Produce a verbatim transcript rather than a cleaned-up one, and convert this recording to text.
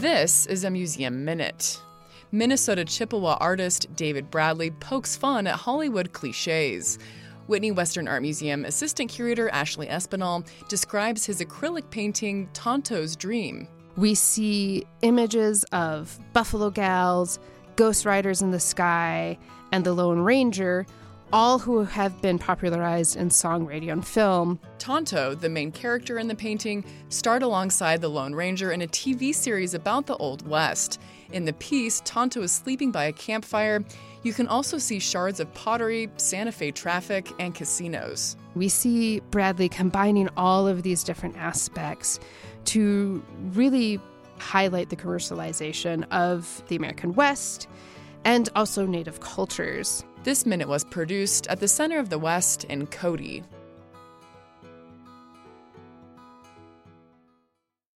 This is a Museum Minute. Minnesota Chippewa artist David Bradley pokes fun at Hollywood cliches. Whitney Western Art Museum assistant curator Ashley Espinal describes his acrylic painting Tonto's Dream. We see images of Buffalo Gals, Ghost Riders in the Sky, and the Lone Ranger, all who have been popularized in song, radio, and film. Tonto, the main character in the painting, starred alongside the Lone Ranger in a T V series about the Old West. In the piece, Tonto is sleeping by a campfire. You can also see shards of pottery, Santa Fe traffic, and casinos. We see Bradley combining all of these different aspects to really highlight the commercialization of the American West and also Native cultures. This minute was produced at the Center of the West in Cody.